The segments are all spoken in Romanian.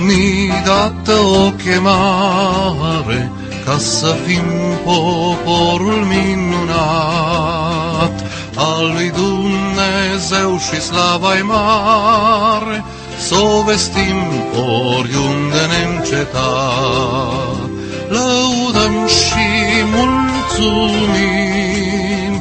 ni dată o chemare ca să fim poporul minunat al lui Dumnezeu și slava-i mare, s-o vestim oriunde neîncetat. Lăudăm și mulțumim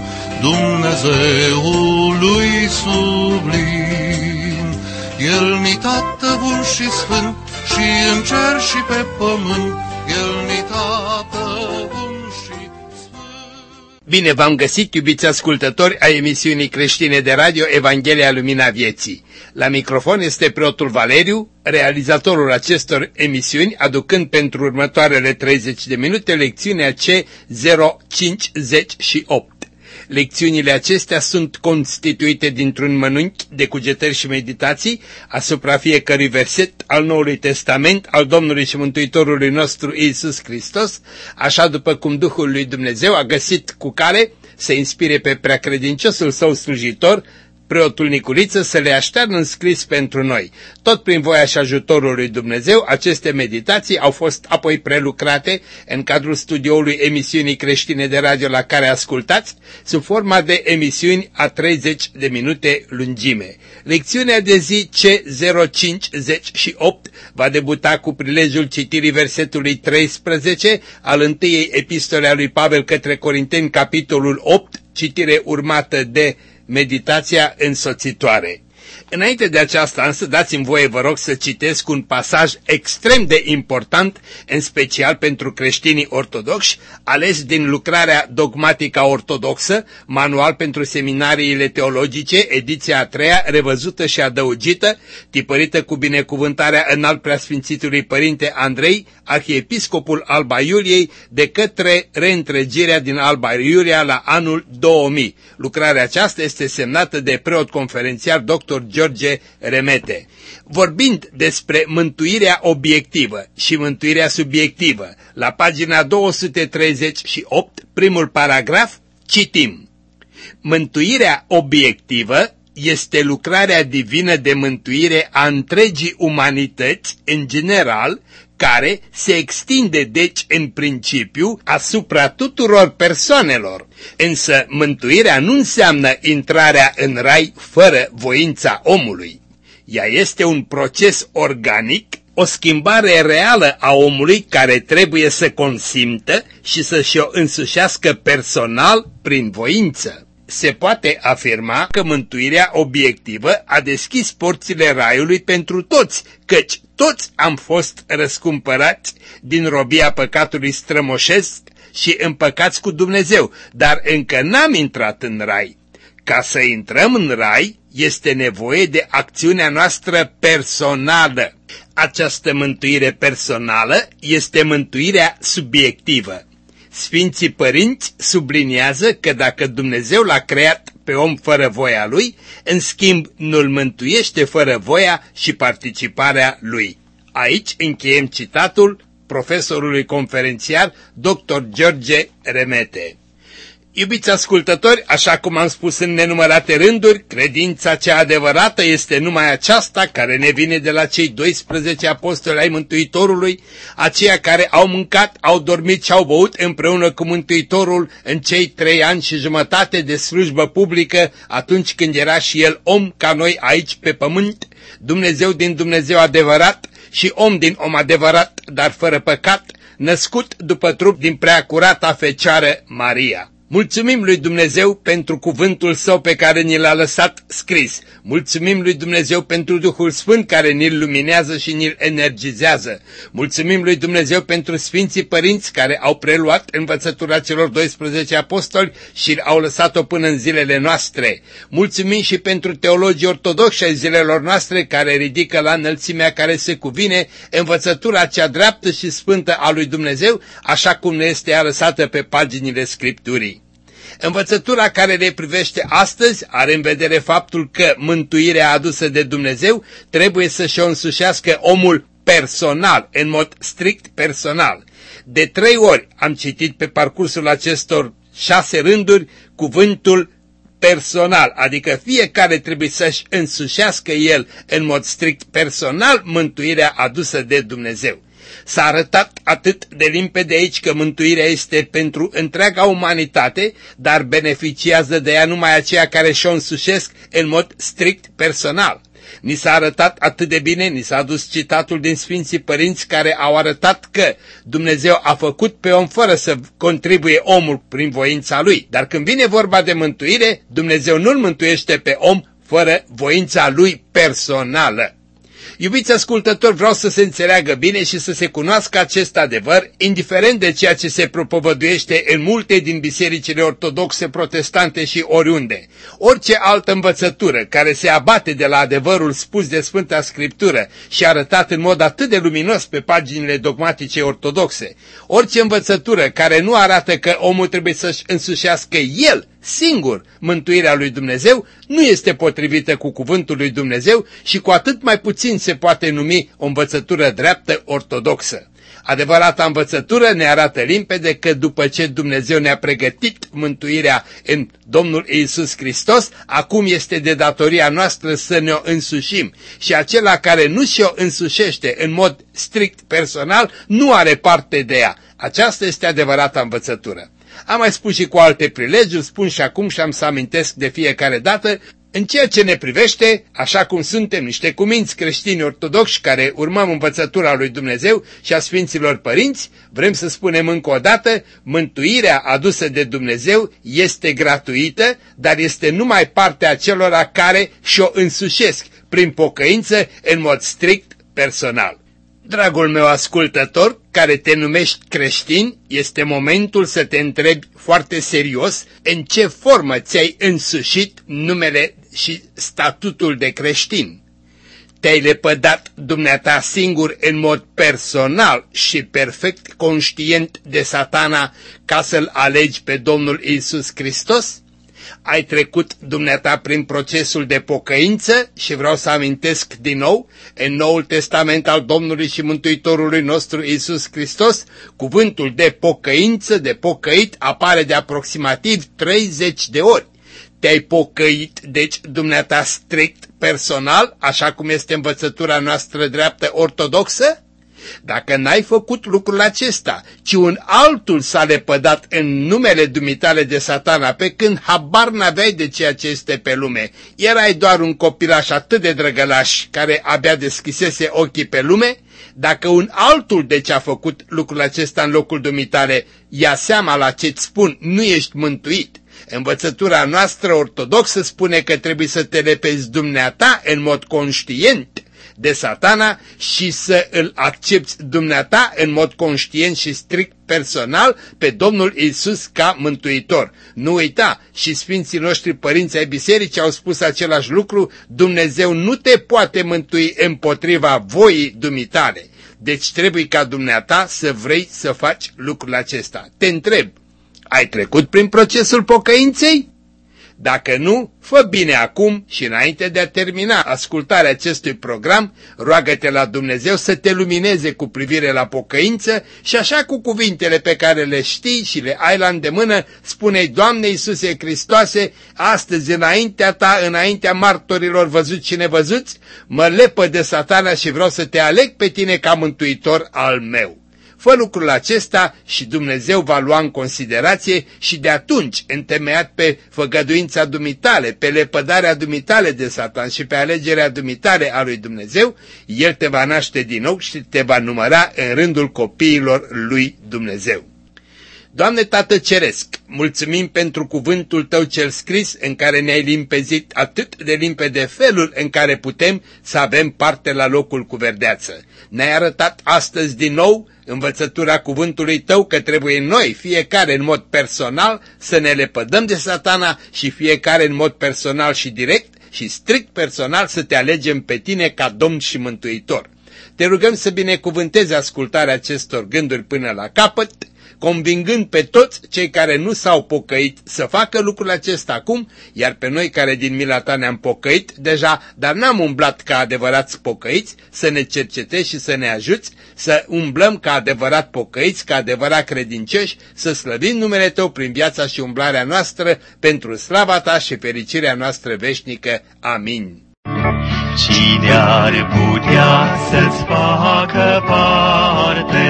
Dumnezeului sublim. El-ni Tată bun și sfânt și în cer și pe pământ, El-ni Tată bun și sfânt. Bine v-am găsit, iubiți ascultători ai emisiunii creștine de radio Evanghelia Lumina Vieții. La microfon este preotul Valeriu, realizatorul acestor emisiuni, aducând pentru următoarele 30 de minute lecțiunea C058. Lecțiunile acestea sunt constituite dintr-un mănânchi de cugetări și meditații asupra fiecărui verset al Noului Testament al Domnului și Mântuitorului nostru Iisus Hristos, așa după cum Duhul lui Dumnezeu a găsit cu cale să inspire pe preacredinciosul său slujitor, preotul Niculiță, să le aștearnă înscris pentru noi. Tot prin voia și ajutorul lui Dumnezeu, aceste meditații au fost apoi prelucrate în cadrul studioului emisiunii creștine de radio la care ascultați, sub forma de emisiuni a 30 de minute lungime. Lecțiunea de zi C058 va debuta cu prilejul citirii versetului 13 al întâiei epistole a lui Pavel către Corinteni, capitolul 8, citire urmată de meditația însoțitoare. Înainte de aceasta însă dați-mi voie, vă rog, să citesc un pasaj extrem de important, în special pentru creștinii ortodoxi, ales din lucrarea Dogmatica Ortodoxă, manual pentru seminariile teologice, ediția a 3-a, revăzută și adăugită, tipărită cu binecuvântarea înalt preasfințitului Părinte Andrei, arhiepiscopul Alba Iuliei, de către reîntregirea din Alba Iulia la anul 2000. Lucrarea aceasta este semnată de preot conferențiar Dr. George Remete. Vorbind despre mântuirea obiectivă și mântuirea subiectivă, la pagina 238, primul paragraf, citim: mântuirea obiectivă este lucrarea divină de mântuire a întregii umanități în general, care se extinde deci în principiu asupra tuturor persoanelor. Însă mântuirea nu înseamnă intrarea în rai fără voința omului. Ea este un proces organic, o schimbare reală a omului care trebuie să consimtă și să și-o însușească personal prin voință. Se poate afirma că mântuirea obiectivă a deschis porțile raiului pentru toți, căci toți am fost răscumpărați din robia păcatului strămoșesc și împăcați cu Dumnezeu, dar încă n-am intrat în rai. Ca să intrăm în rai, este nevoie de acțiunea noastră personală. Această mântuire personală este mântuirea subiectivă. Sfinții părinți subliniază că dacă Dumnezeu l-a creat pe om fără voia lui, în schimb nu-l mântuiește fără voia și participarea lui. Aici încheiem citatul profesorului conferențiar Dr. George Remete. Iubiți ascultători, așa cum am spus în nenumărate rânduri, credința cea adevărată este numai aceasta care ne vine de la cei 12 apostoli ai Mântuitorului, aceia care au mâncat, au dormit și au băut împreună cu Mântuitorul în cei 3 ani și jumătate de slujbă publică, atunci când era și el om ca noi aici pe pământ, Dumnezeu din Dumnezeu adevărat și om din om adevărat, dar fără păcat, născut după trup din preacurata Fecioară Maria. Mulțumim lui Dumnezeu pentru cuvântul său pe care ni l-a lăsat scris. Mulțumim lui Dumnezeu pentru Duhul Sfânt care ni-l luminează și ni-l energizează. Mulțumim lui Dumnezeu pentru Sfinții Părinți care au preluat învățătura celor 12 apostoli și au lăsat-o până în zilele noastre. Mulțumim și pentru teologii ortodoxi ai zilelor noastre care ridică la înălțimea care se cuvine învățătura cea dreaptă și sfântă a lui Dumnezeu, așa cum ne este lăsată pe paginile Scripturii. Învățătura care le privește astăzi are în vedere faptul că mântuirea adusă de Dumnezeu trebuie să și-o însușească omul personal, în mod strict personal. De 3 ori am citit pe parcursul acestor 6 rânduri cuvântul personal, adică fiecare trebuie să-și însușească el în mod strict personal mântuirea adusă de Dumnezeu. S-a arătat atât de limpede aici că mântuirea este pentru întreaga umanitate, dar beneficiază de ea numai aceia care și-o însușesc în mod strict personal. Ni s-a arătat atât de bine, ni s-a adus citatul din Sfinții Părinți care au arătat că Dumnezeu a făcut pe om fără să contribuie omul prin voința lui. Dar când vine vorba de mântuire, Dumnezeu nu-l mântuiește pe om fără voința lui personală. Iubiți ascultători, vreau să se înțeleagă bine și să se cunoască acest adevăr, indiferent de ceea ce se propovăduiește în multe din bisericile ortodoxe, protestante și oriunde. Orice altă învățătură care se abate de la adevărul spus de Sfânta Scriptură și arătat în mod atât de luminos pe paginile dogmatice ortodoxe, orice învățătură care nu arată că omul trebuie să-și însușească el singur mântuirea lui Dumnezeu, nu este potrivită cu cuvântul lui Dumnezeu și cu atât mai puțin se poate numi o învățătură dreaptă ortodoxă. Adevărata învățătură ne arată limpede că după ce Dumnezeu ne-a pregătit mântuirea în Domnul Iisus Hristos, acum este de datoria noastră să ne-o însușim și acela care nu și-o însușește în mod strict personal nu are parte de ea. Aceasta este adevărata învățătură. Am mai spus și cu alte prilejuri, spun și acum și am să amintesc de fiecare dată, în ceea ce ne privește, așa cum suntem niște cuminți creștini ortodoxi care urmăm învățătura lui Dumnezeu și a Sfinților Părinți, vrem să spunem încă o dată, mântuirea adusă de Dumnezeu este gratuită, dar este numai partea acelora care și-o însușesc prin pocăință în mod strict personal. Dragul meu ascultător, care te numești creștin, este momentul să te întrebi foarte serios în ce formă ți-ai însușit numele și statutul de creștin. Te-ai lepădat dumneata singur în mod personal și perfect conștient de Satana ca să-L alegi pe Domnul Iisus Hristos? Ai trecut dumneata prin procesul de pocăință și vreau să amintesc din nou, în Noul Testament al Domnului și Mântuitorului nostru Iisus Hristos, cuvântul de pocăință, de pocăit, apare de aproximativ 30 de ori. Te-ai pocăit, deci, dumneata strict personal, așa cum este învățătura noastră dreaptă ortodoxă? Dacă n-ai făcut lucrul acesta, ci un altul s-a lepădat în numele dumitale de Satana, pe când habar n-aveai de ceea ce este pe lume, erai doar un copilaș atât de drăgălaș care abia deschisese ochii pe lume, dacă un altul deci a făcut lucrul acesta în locul dumitale, ia seama la ce-ți spun, nu ești mântuit. Învățătura noastră ortodoxă spune că trebuie să te lepezi dumneata în mod conștient de Satana și să îl accepți dumneata în mod conștient și strict personal pe Domnul Iisus ca mântuitor. Nu uita, și Sfinții noștri părinți ai bisericii au spus același lucru, Dumnezeu nu te poate mântui împotriva voii dumitale. Deci trebuie ca dumneata să vrei să faci lucrul acesta. Te întreb, ai trecut prin procesul pocăinței? Dacă nu, fă bine acum și înainte de a termina ascultarea acestui program, roagă-te la Dumnezeu să te lumineze cu privire la pocăință și așa cu cuvintele pe care le știi și le ai la îndemână, spune-i, Doamne Iisuse Hristoase, astăzi înaintea ta, înaintea martorilor văzuți și nevăzuți, mă lepă de Satana și vreau să te aleg pe tine ca mântuitor al meu. Fă lucrul acesta și Dumnezeu va lua în considerație și de atunci, întemeiat pe făgăduința dumitale, pe lepădarea dumitale de Satan și pe alegerea dumitale a lui Dumnezeu, El te va naște din nou și te va număra în rândul copiilor lui Dumnezeu. Doamne Tată Ceresc, mulțumim pentru cuvântul Tău cel scris în care ne-ai limpezit atât de limpede felul în care putem să avem parte la locul cu verdeață. Ne-ai arătat astăzi din nou învățătura cuvântului Tău că trebuie noi, fiecare în mod personal, să ne lepădăm de Satana și fiecare în mod personal și direct și strict personal să Te alegem pe Tine ca Domn și Mântuitor. Te rugăm să binecuvântezi ascultarea acestor gânduri până la capăt, convingând pe toți cei care nu s-au pocăit să facă lucrul acesta acum, iar pe noi care din mila ta ne-am pocăit deja, dar n-am umblat ca adevărați pocăiți, să ne cercetezi și să ne ajuți, să umblăm ca adevărat pocăiți, ca adevărat credincioși, să slăvim numele Tău prin viața și umblarea noastră, pentru slava Ta și fericirea noastră veșnică. Amin. Cine ar putea să-ți facă parte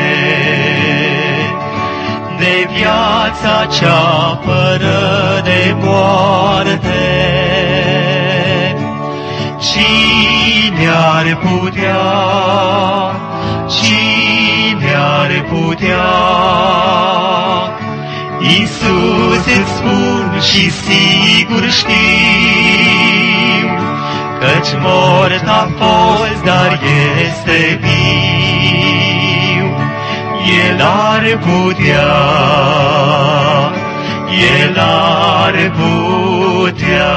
de viața cea fără de moarte? Cine ar putea, cine ar putea? Iisus, îți spun și sigur știu, căci mort a fost, dar este viu. El ar putea, El ar putea.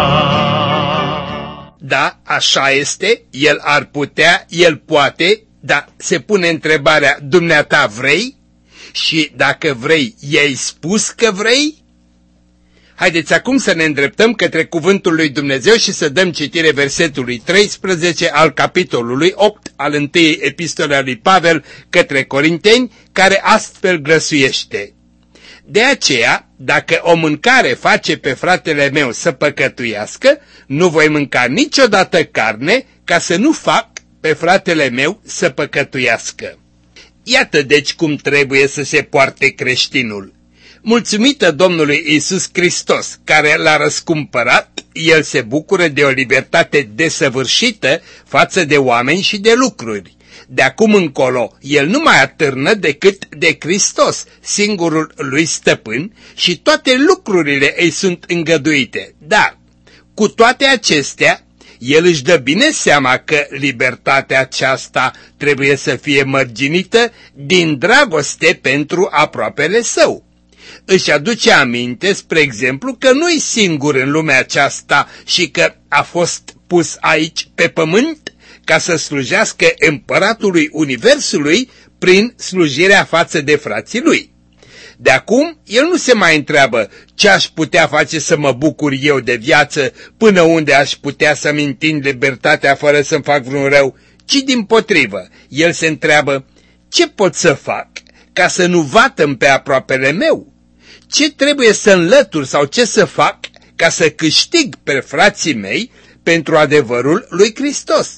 Da, așa este, El ar putea, El poate, dar se pune întrebarea, dumneata vrei? Și dacă vrei, i-ai spus că vrei? Haideți acum să ne îndreptăm către cuvântul lui Dumnezeu și să dăm citire versetului 13 al capitolului 8 al întâiei epistole a lui Pavel către Corinteni, care astfel glăsuiește: De aceea, dacă o mâncare face pe fratele meu să păcătuiască, nu voi mânca niciodată carne, ca să nu fac pe fratele meu să păcătuiască. Iată deci cum trebuie să se poarte creștinul. Mulțumită Domnului Iisus Hristos, care l-a răscumpărat, el se bucură de o libertate desăvârșită față de oameni și de lucruri. De acum încolo, el nu mai atârnă decât de Hristos, singurul lui stăpân, și toate lucrurile îi sunt îngăduite. Dar, cu toate acestea, el își dă bine seama că libertatea aceasta trebuie să fie mărginită din dragoste pentru aproapele său. Își aduce aminte, spre exemplu, că nu-i singur în lumea aceasta și că a fost pus aici pe pământ ca să slujească împăratului universului prin slujirea față de frații lui. De acum, el nu se mai întreabă ce aș putea face să mă bucur eu de viață, până unde aș putea să-mi întind libertatea fără să-mi fac vreun rău, ci dimpotrivă, el se întreabă ce pot să fac ca să nu vatăm pe aproapele meu? Ce trebuie să înlătur sau ce să fac ca să câștig pe frații mei pentru adevărul lui Hristos?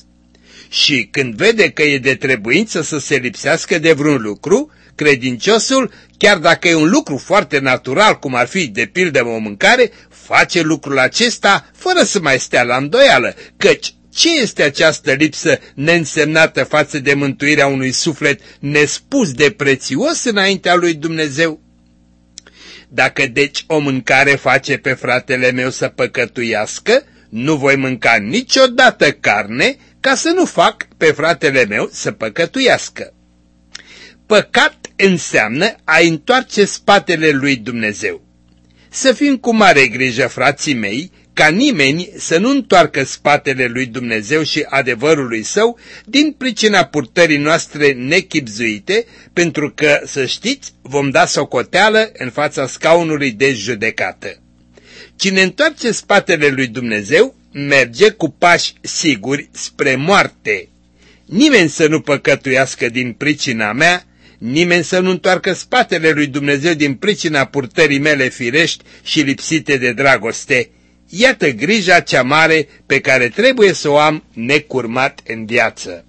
Și când vede că e de trebuință să se lipsească de vreun lucru, credinciosul, chiar dacă e un lucru foarte natural, cum ar fi de pildă o mâncare, face lucrul acesta fără să mai stea la îndoială, căci ce este această lipsă neînsemnată față de mântuirea unui suflet nespus de prețios înaintea lui Dumnezeu? Dacă deci o mâncare face pe fratele meu să păcătuiască, nu voi mânca niciodată carne, ca să nu fac pe fratele meu să păcătuiască. Păcat înseamnă a întoarce spatele lui Dumnezeu. Să fim cu mare grijă, frații mei, ca nimeni să nu întoarcă spatele lui Dumnezeu și adevărului său din pricina purtării noastre nechibzuite, pentru că, să știți, vom da socoteală în fața scaunului de judecată. Cine întoarce spatele lui Dumnezeu merge cu pași siguri spre moarte. Nimeni să nu păcătuiască din pricina mea, nimeni să nu întoarcă spatele lui Dumnezeu din pricina purtării mele firești și lipsite de dragoste. Iată grija cea mare pe care trebuie să o am necurmat în viață.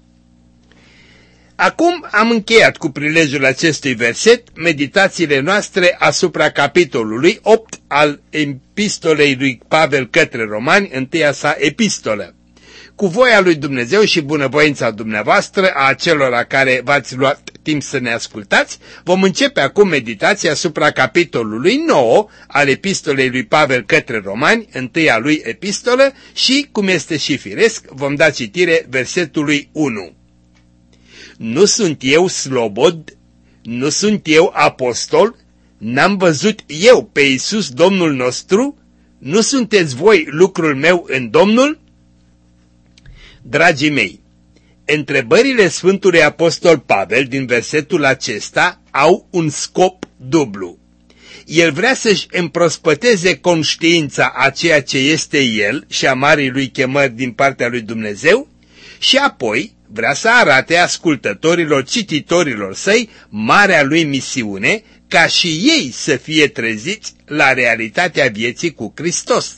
Acum am încheiat cu prilejul acestui verset meditațiile noastre asupra capitolului 8 al epistolei lui Pavel către Romani, întâia sa epistolă. Cu voia lui Dumnezeu și bunăvoința dumneavoastră, a acelora care v-ați luat timp să ne ascultați, vom începe acum meditația asupra capitolului 9 al epistolei lui Pavel către Romani, întâia lui epistolă, și, cum este și firesc, vom da citire versetului 1. Nu sunt eu slobod, nu sunt eu apostol, n-am văzut eu pe Iisus Domnul nostru, nu sunteți voi lucrul meu în Domnul? Dragii mei, întrebările Sfântului Apostol Pavel din versetul acesta au un scop dublu. El vrea să-și împrospăteze conștiința a ceea ce este el și a marii lui chemări din partea lui Dumnezeu și apoi vrea să arate ascultătorilor, cititorilor săi, marea lui misiune, ca și ei să fie treziți la realitatea vieții cu Hristos.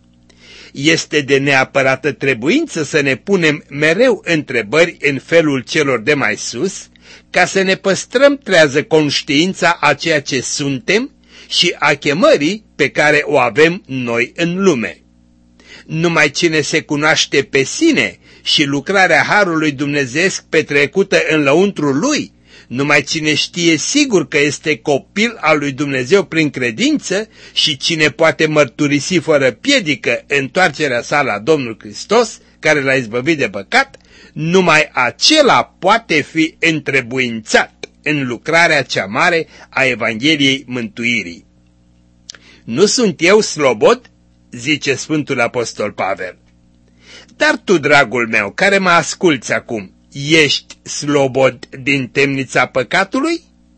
Este de neapărată trebuință să ne punem mereu întrebări în felul celor de mai sus, ca să ne păstrăm trează conștiința a ceea ce suntem și a chemării pe care o avem noi în lume. Numai cine se cunoaște pe sine și lucrarea Harului Dumnezeesc petrecută în lăuntrul lui, numai cine știe sigur că este copil al lui Dumnezeu prin credință și cine poate mărturisi fără piedică întoarcerea sa la Domnul Hristos, care l-a izbăvit de păcat, numai acela poate fi întrebuințat în lucrarea cea mare a Evangheliei mântuirii. Nu sunt eu slobod, zice Sfântul Apostol Pavel. Dar tu, dragul meu, care mă asculți acum, ești slobod din temnița păcatului?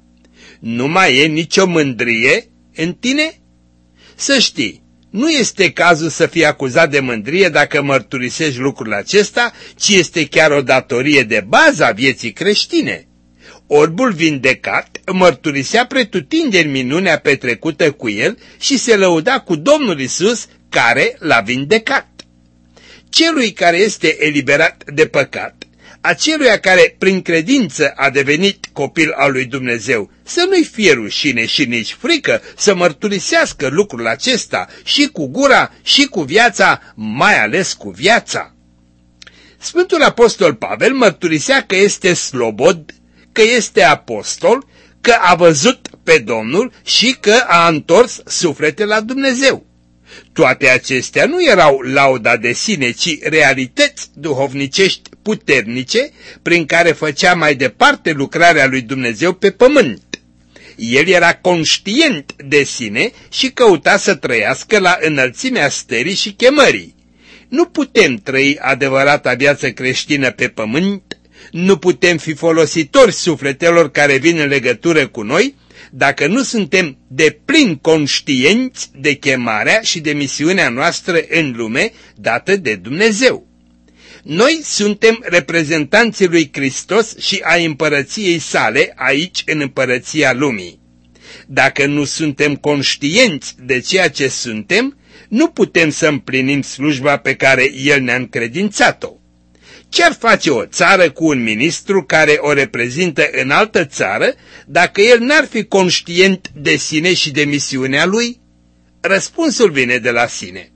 Nu mai e nicio mândrie în tine? Să știi, nu este cazul să fii acuzat de mândrie dacă mărturisești lucrul acesta, ci este chiar o datorie de bază a vieții creștine. Orbul vindecat mărturisea pretutindeni minunea petrecută cu el și se lăuda cu Domnul Iisus care l-a vindecat. Celui care este eliberat de păcat, aceluia care prin credință a devenit copil al lui Dumnezeu, să nu-i fie rușine și nici frică să mărturisească lucrul acesta și cu gura și cu viața, mai ales cu viața. Sfântul Apostol Pavel mărturisea că este slobod, că este apostol, că a văzut pe Domnul și că a întors suflete la Dumnezeu. Toate acestea nu erau lauda de sine, ci realități duhovnicești puternice prin care făcea mai departe lucrarea lui Dumnezeu pe pământ. El era conștient de sine și căuta să trăiască la înălțimea stării și chemării. Nu putem trăi adevărata viață creștină pe pământ, nu putem fi folositori sufletelor care vin în legătură cu noi, dacă nu suntem deplin conștienți de chemarea și de misiunea noastră în lume dată de Dumnezeu. Noi suntem reprezentanții lui Hristos și a împărăției sale aici în împărăția lumii. Dacă nu suntem conștienți de ceea ce suntem, nu putem să împlinim slujba pe care El ne-a încredințat-o. Ce-ar face o țară cu un ministru care o reprezintă în altă țară dacă el n-ar fi conștient de sine și de misiunea lui? Răspunsul vine de la sine.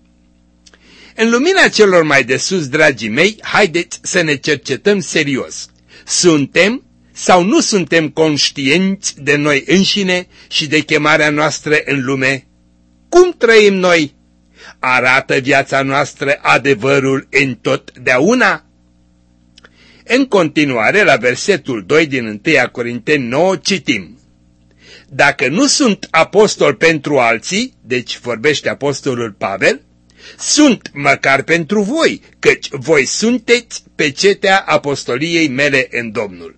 În lumina celor mai de sus, dragii mei, haideți să ne cercetăm serios. Suntem sau nu suntem conștienți de noi înșine și de chemarea noastră în lume? Cum trăim noi? Arată viața noastră adevărul întotdeauna? În continuare, la versetul 2 din 1 Corinteni 9 citim: Dacă nu sunt apostol pentru alții, deci vorbește apostolul Pavel, sunt măcar pentru voi, căci voi sunteți pecetea apostoliei mele în Domnul.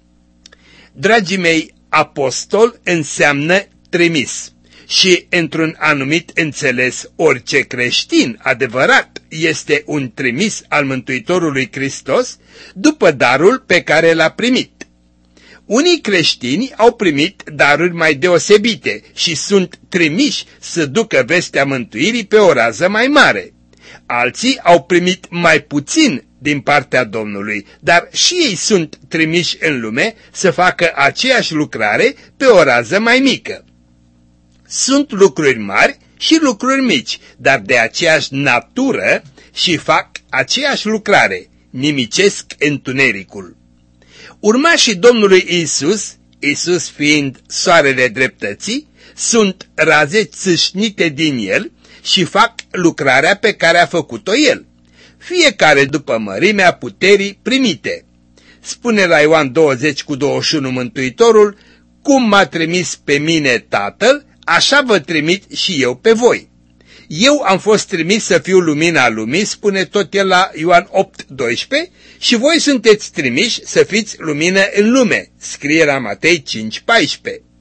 Dragii mei, apostol înseamnă trimis. Și, într-un anumit înțeles, orice creștin adevărat este un trimis al Mântuitorului Hristos după darul pe care l-a primit. Unii creștini au primit daruri mai deosebite și sunt trimiși să ducă vestea mântuirii pe o rază mai mare. Alții au primit mai puțin din partea Domnului, dar și ei sunt trimiși în lume să facă aceeași lucrare pe o rază mai mică. Sunt lucruri mari și lucruri mici, dar de aceeași natură și fac aceeași lucrare, nimicesc întunericul. Urmașii Domnului Iisus, Iisus fiind soarele dreptății, sunt raze țâșnite din El și fac lucrarea pe care a făcut-o El, fiecare după mărimea puterii primite. Spune la Ioan 20:21 Mântuitorul: cum m-a trimis pe mine Tatăl, așa vă trimit și eu pe voi. Eu am fost trimis să fiu lumina lumii, spune tot el la Ioan 8:12, și voi sunteți trimiși să fiți lumină în lume, scrie la Matei 5:14.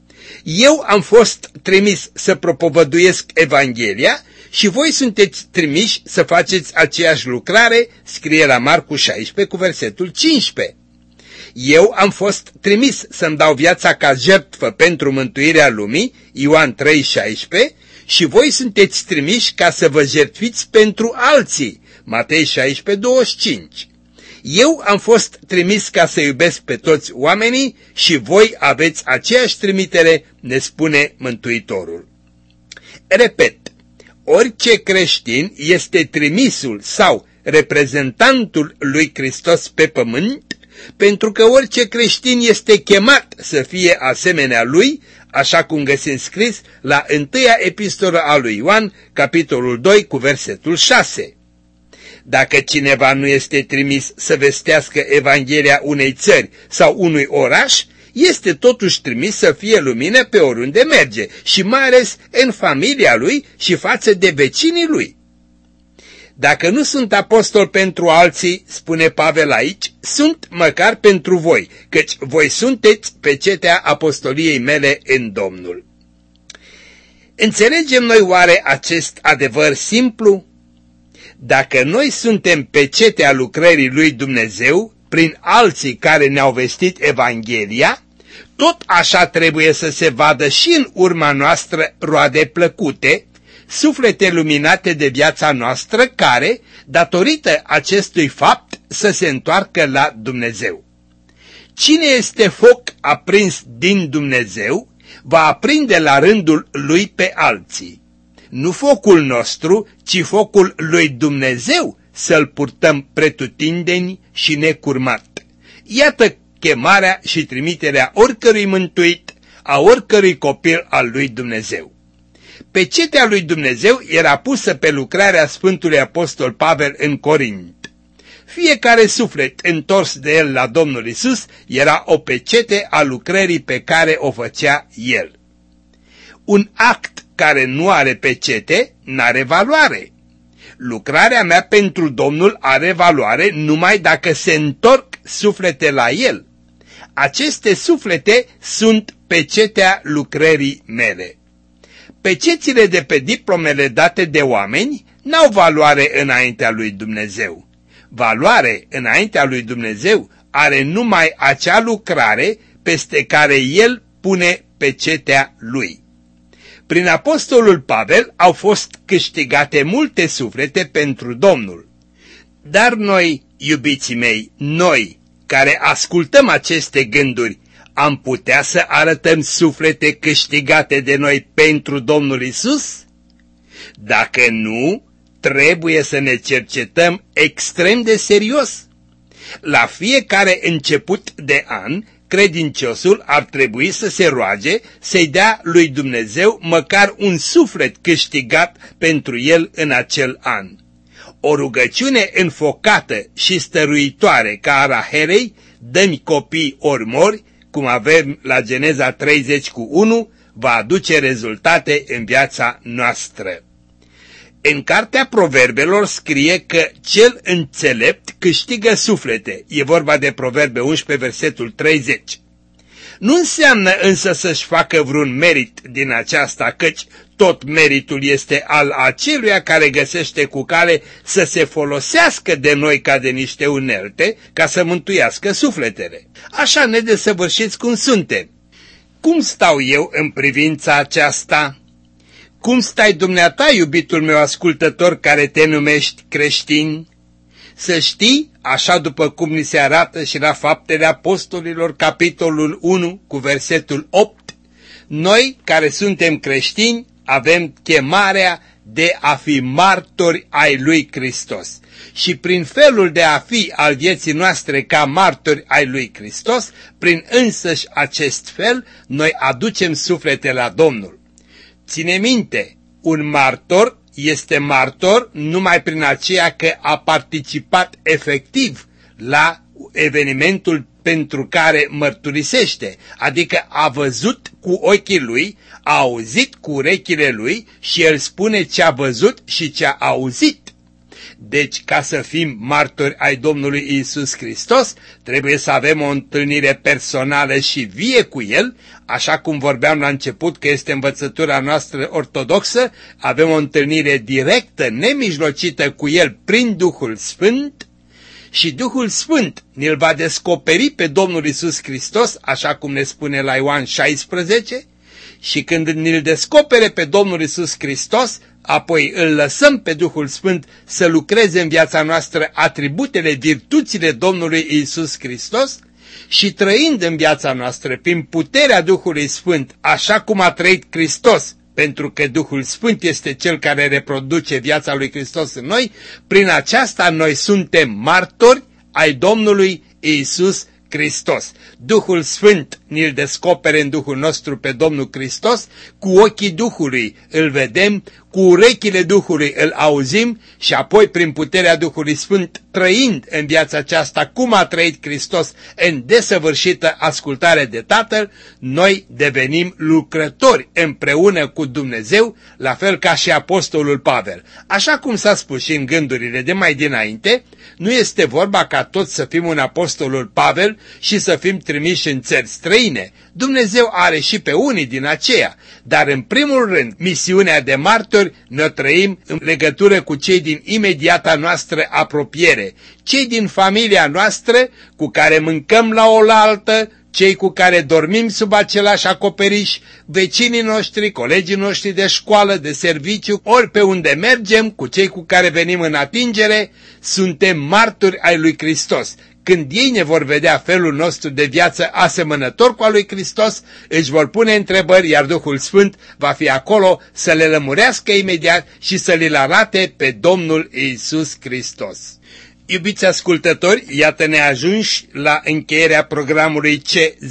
Eu am fost trimis să propovăduiesc Evanghelia și voi sunteți trimiși să faceți aceeași lucrare, scrie la Marcu 16 cu versetul 15. Eu am fost trimis să-mi dau viața ca jertfă pentru mântuirea lumii, Ioan 3,16, și voi sunteți trimiși ca să vă jertfiți pentru alții, Matei 16,25. Eu am fost trimis ca să iubesc pe toți oamenii și voi aveți aceeași trimitere, ne spune Mântuitorul. Repet, orice creștin este trimisul sau reprezentantul lui Hristos pe pământ, pentru că orice creștin este chemat să fie asemenea lui, așa cum găsim scris la 1-a epistolă a lui Ioan, capitolul 2, cu versetul 6. Dacă cineva nu este trimis să vestească Evanghelia unei țări sau unui oraș, este totuși trimis să fie lumină pe oriunde merge și mai ales în familia lui și față de vecinii lui. Dacă nu sunt apostol pentru alții, spune Pavel aici, sunt măcar pentru voi, căci voi sunteți pecetea apostoliei mele în Domnul. Înțelegem noi oare acest adevăr simplu? Dacă noi suntem pecetea lucrării lui Dumnezeu, prin alții care ne-au vestit Evanghelia, tot așa trebuie să se vadă și în urma noastră roade plăcute, suflete luminate de viața noastră care, datorită acestui fapt, să se întoarcă la Dumnezeu. Cine este foc aprins din Dumnezeu, va aprinde la rândul lui pe alții. Nu focul nostru, ci focul lui Dumnezeu să-l purtăm pretutindeni și necurmat. Iată chemarea și trimiterea oricărui mântuit, a oricărui copil al lui Dumnezeu. Pecetea lui Dumnezeu era pusă pe lucrarea Sfântului Apostol Pavel în Corint. Fiecare suflet întors de el la Domnul Isus era o pecete a lucrării pe care o făcea el. Un act care nu are pecete n-are valoare. Lucrarea mea pentru Domnul are valoare numai dacă se întorc suflete la el. Aceste suflete sunt pecetea lucrării mele. Pecețile de pe diplomele date de oameni n-au valoare înaintea lui Dumnezeu. Valoare înaintea lui Dumnezeu are numai acea lucrare peste care el pune pecetea lui. Prin apostolul Pavel au fost câștigate multe suflete pentru Domnul. Dar noi, iubiții mei, noi care ascultăm aceste gânduri, am putea să arătăm suflete câștigate de noi pentru Domnul Isus? Dacă nu, trebuie să ne cercetăm extrem de serios. La fiecare început de an, credinciosul ar trebui să se roage să-i dea lui Dumnezeu măcar un suflet câștigat pentru el în acel an. O rugăciune înfocată și stăruitoare ca a Rahelei, dă-mi copii ori mori, cum avem la Geneza 30:1, va aduce rezultate în viața noastră. În cartea Proverbelor scrie că cel înțelept câștigă suflete. E vorba de Proverbe 11, versetul 30. Nu înseamnă însă să-și facă vreun merit din aceasta, căci tot meritul este al aceluia care găsește cu cale să se folosească de noi ca de niște unelte, ca să mântuiască sufletele. Așa nedesăvârșiți cum suntem. Cum stau eu în privința aceasta? Cum stai dumneata, iubitul meu ascultător, care te numești creștin? Să știi, așa după cum ni se arată și la Faptele Apostolilor, capitolul 1, cu versetul 8, noi, care suntem creștini, avem chemarea de a fi martori ai lui Hristos. Și prin felul de a fi al vieții noastre ca martori ai lui Hristos, prin însăși acest fel, noi aducem suflete la Domnul. Ține minte, un martor este martor numai prin aceea că a participat efectiv la evenimentul pentru care mărturisește, adică a văzut cu ochii lui, a auzit cu urechile lui și el spune ce a văzut și ce a auzit. Deci, ca să fim martori ai Domnului Iisus Hristos, trebuie să avem o întâlnire personală și vie cu El, așa cum vorbeam la început că este învățătura noastră ortodoxă, avem o întâlnire directă, nemijlocită cu El prin Duhul Sfânt, și Duhul Sfânt ne-l va descoperi pe Domnul Iisus Hristos, așa cum ne spune la Ioan 16, și când ne-l descopere pe Domnul Iisus Hristos, apoi îl lăsăm pe Duhul Sfânt să lucreze în viața noastră atributele, virtuțile Domnului Iisus Hristos și trăind în viața noastră prin puterea Duhului Sfânt, așa cum a trăit Hristos, pentru că Duhul Sfânt este Cel care reproduce viața lui Hristos în noi, prin aceasta noi suntem martori ai Domnului Iisus Hristos. Duhul Sfânt ne-l descopere în Duhul nostru pe Domnul Hristos, cu ochii Duhului îl vedem, cu urechile Duhului îl auzim și apoi prin puterea Duhului Sfânt, trăind în viața aceasta cum a trăit Hristos în desăvârșită ascultare de Tatăl, noi devenim lucrători împreună cu Dumnezeu, la fel ca și apostolul Pavel. Așa cum s-a spus și în gândurile de mai dinainte, nu este vorba ca toți să fim un apostolul Pavel și să fim trimiși în țări străine. Dumnezeu are și pe unii din aceia, dar în primul rând misiunea de martori ne trăim în legătură cu cei din imediata noastră apropiere, cei din familia noastră cu care mâncăm la oaltă, cei cu care dormim sub același acoperiș, vecinii noștri, colegii noștri de școală, de serviciu, ori pe unde mergem, cu cei cu care venim în atingere, suntem martori ai lui Hristos. Când ei ne vor vedea felul nostru de viață asemănător cu al lui Hristos, își vor pune întrebări, iar Duhul Sfânt va fi acolo să le lămurească imediat și să le arate pe Domnul Iisus Hristos. Iubiți ascultători, iată-ne ajunși la încheierea programului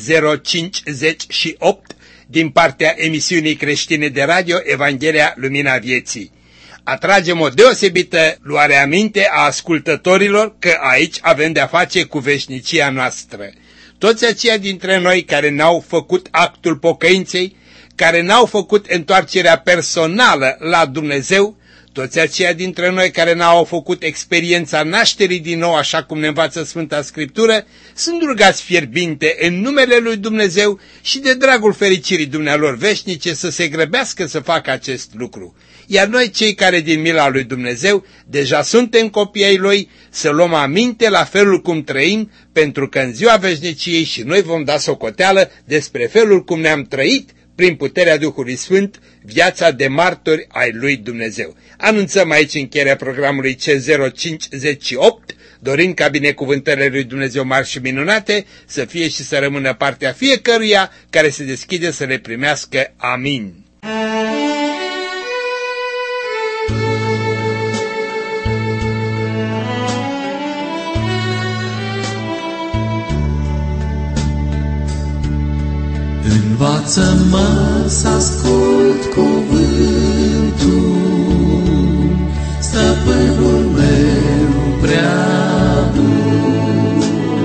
C058 din partea emisiunii creștine de radio Evanghelia Lumina Vieții. Atragem o deosebită luare aminte a ascultătorilor că aici avem de-a face cu veșnicia noastră. Toți aceia dintre noi care n-au făcut actul pocăinței, care n-au făcut întoarcerea personală la Dumnezeu, toți aceia dintre noi care n-au făcut experiența nașterii din nou, așa cum ne învață Sfânta Scriptură, sunt rugați fierbinte în numele lui Dumnezeu și de dragul fericirii dumnealor veșnice să se grăbească să facă acest lucru. Iar noi, cei care din mila lui Dumnezeu deja suntem copii ai Lui, să luăm aminte la felul cum trăim, pentru că în ziua veșniciei și noi vom da socoteală despre felul cum ne-am trăit prin puterea Duhului Sfânt viața de martori ai lui Dumnezeu. Anunțăm aici încheierea programului C058, dorind ca binecuvântările lui Dumnezeu mari și minunate să fie și să rămână partea fiecăruia care se deschide să le primească. Amin. Învață-mă să ascult cuvântul, stăpânul meu prea bun.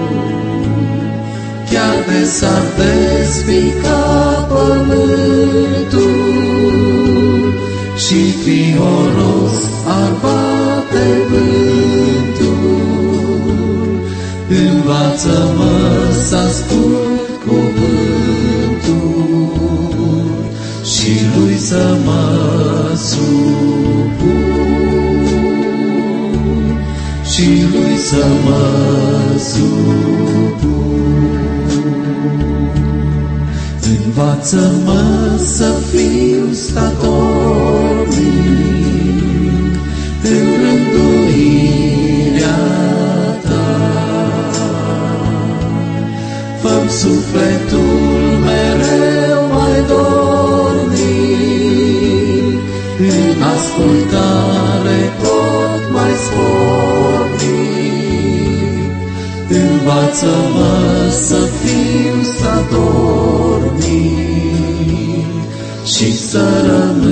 Chiar de s-ar despica pământul și fioros ar bate vântul, învață-mă să ascult cuvântul și lui să mă supun, și lui să mă supun. Învață-mă să fiu statornic în rânduirea ta. Fă-mi sufletul mereu mai dornic, în ascultare tot mai spornic. Învață-mă să fiu statornic și să rămân